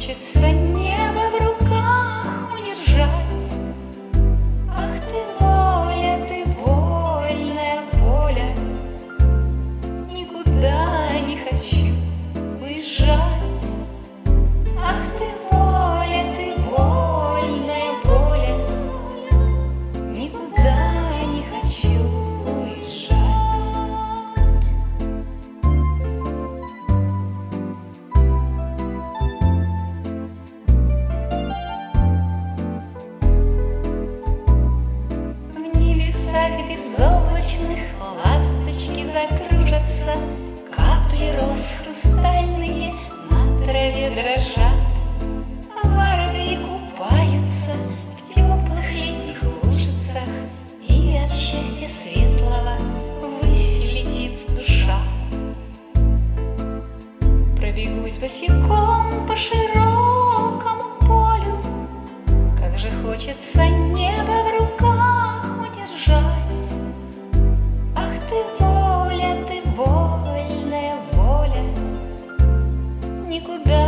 хочется небо в руках удержать. Ах ты, вольная воля, никуда не хочу уезжать. Ах ты, вольная воля, никуда не хочу уезжать. В небесах безоблачных ласточки закружатся, капли роз хрустальные на траве дрожат. Воробьи купаются в теплых летних лужицах, и от счастья светлого ввысь летит душа. Пробегусь босиком по широкому полю, как же хочется небо в руках удержать. Ах ты, вольная воля, никуда